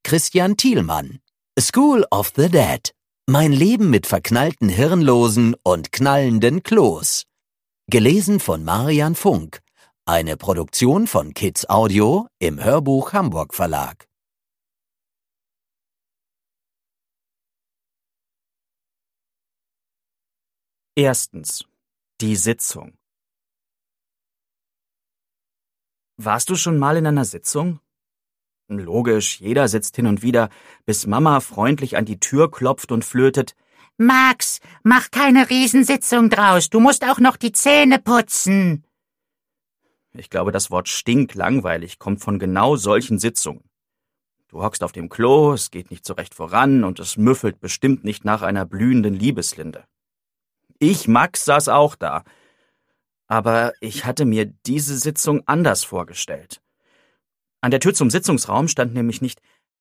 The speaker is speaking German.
Christian Thielmann. School of the Dead. Mein Leben mit verknallten Hirnlosen und knallenden Klos. Gelesen von Marian Funk. Eine Produktion von Kids Audio im Hörbuch Hamburg Verlag. Erstens. Die Sitzung. Warst du schon mal in einer Sitzung? Logisch, jeder sitzt hin und wieder, bis Mama freundlich an die Tür klopft und flötet: Max, mach keine Riesensitzung draus, du musst auch noch die Zähne putzen. Ich glaube, das Wort stinklangweilig kommt von genau solchen Sitzungen. Du hockst auf dem Klo, es geht nicht so recht voran und es müffelt bestimmt nicht nach einer blühenden Liebeslinde. Ich, Max, saß auch da. Aber ich hatte mir diese Sitzung anders vorgestellt. An der Tür zum Sitzungsraum stand nämlich nicht